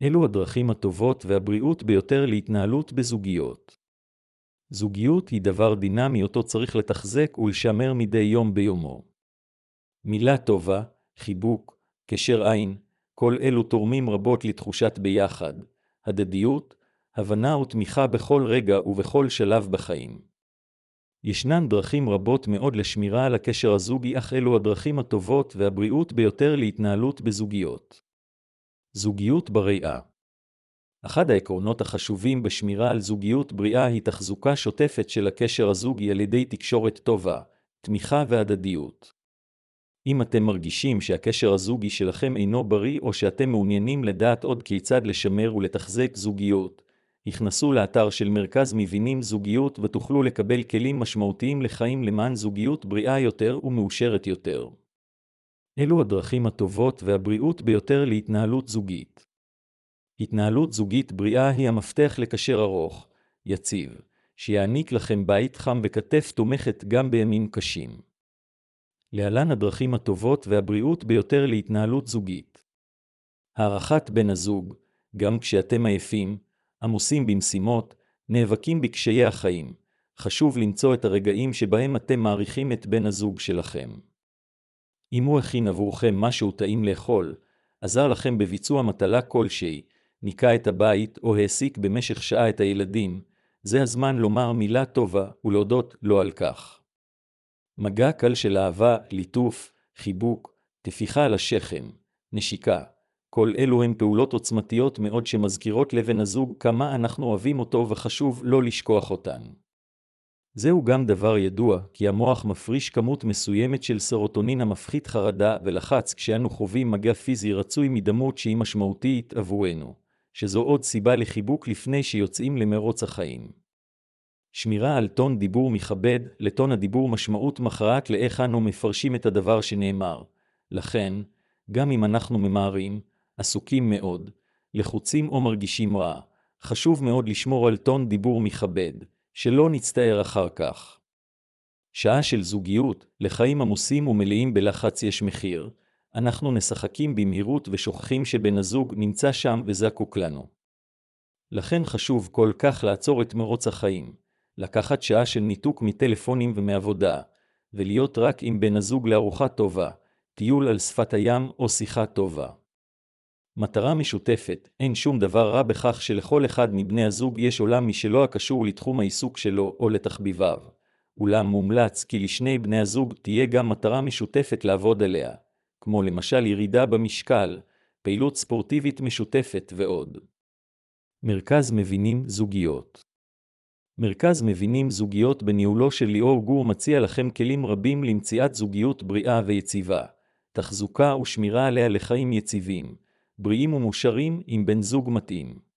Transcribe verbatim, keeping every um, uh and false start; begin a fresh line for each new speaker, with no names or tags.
אלו הדרכים הטובות והבריאות ביותר להתנהלות בזוגיות. זוגיות היא דבר דינמי אותו צריך לתחזק ולשמר מדי יום ביומו. מילה טובה, חיבוק, קשר עין, כל אלו תורמים רבות לתחושת ביחד, הדדיות, הבנה ותמיכה בכל רגע ובכל שלב בחיים. ישנן דרכים רבות מאוד לשמירה על הקשר הזוגי, אך אלו הדרכים הטובות והבריאות ביותר להתנהלות בזוגיות. זוגיות בריאה. אחד העקרונות החשובים בשמירה על זוגיות בריאה היא תחזוקה שוטפת של הקשר הזוגי על ידי תקשורת טובה, תמיכה והדדיות. אם אתם מרגישים שהקשר הזוגי שלכם אינו בריא או שאתם מעוניינים לדעת עוד כיצד לשמר ולתחזק זוגיות, הכנסו לאתר של מרכז מבינים זוגיות ותוכלו לקבל כלים משמעותיים לחיים למען זוגיות בריאה יותר ומאושרת יותר. אלו הדרכים הטובות והבריאות ביותר להתנהלות זוגית. התנהלות זוגית בריאה היא המפתח לקשר ארוך, יציב, שיעניק לכם בית חם וכתף תומכת גם בימים קשים. להלן הדרכים הטובות והבריאות ביותר להתנהלות זוגית. הערכת בן הזוג, גם כשאתם עייפים, עמוסים במשימות, נאבקים בקשיי החיים, חשוב למצוא את הרגעים שבהם אתם מעריכים את בן הזוג שלכם. אם הוא הכין עבורכם משהו טעים לאכול, עזר לכם בביצוע מטלה כלשהי, ניקה את הבית או העסיק במשך שעה את הילדים, זה הזמן לומר מילה טובה ולהודות לו על כך. מגע קל של אהבה, ליטוף, חיבוק, טפיחה על השכם, נשיקה, כל אלו הן פעולות עוצמתיות מאוד שמזכירות לבן הזוג כמה אנחנו אוהבים אותו וחשוב לא לשכוח אותן. זהו גם דבר ידוע, כי המוח מפריש כמות מסוימת של סרוטונין המפחית חרדה ולחץ כשאנו חווים מגע פיזי רצוי מדמות שהיא משמעותית עבורנו, שזו עוד סיבה לחיבוק לפני שיוצאים למרוץ החיים. שמירה על טון דיבור מכבד, לטון הדיבור משמעות מכרעת לאיך אנו מפרשים את הדבר שנאמר. לכן, גם אם אנחנו ממהרים, עסוקים מאוד, לחוצים או מרגישים רע, חשוב מאוד לשמור על טון דיבור מכבד, שלא נצטער אחר כך. שעה של זוגיות, לחיים עמוסים ומלאים בלחץ יש מחיר, אנחנו נשחקים במהירות ושוכחים שבן הזוג נמצא שם וזקוק לנו. לכן חשוב כל כך לעצור את מרוץ החיים, לקחת שעה של ניתוק מטלפונים ומעבודה, ולהיות רק עם בן הזוג לארוחת טובה, טיול על שפת הים או שיחה טובה. מטרה משותפת, אין שום דבר רע בכך שלכל אחד מבני הזוג יש עולם משלו הקשור לתחום העיסוק שלו או לתחביביו. אולם מומלץ כי לשני בני הזוג תהיה גם מטרה משותפת לעבוד עליה, כמו למשל ירידה במשקל, פעילות ספורטיבית משותפת ועוד. מרכז מבינים זוגיות. מרכז מבינים זוגיות בניהולו של ליאור גור מציע לכם כלים רבים למציאת זוגיות בריאה ויציבה, תחזוקה ושמירה עליה לחיים יציבים, בריאים ומאושרים עם בן זוג מתאים.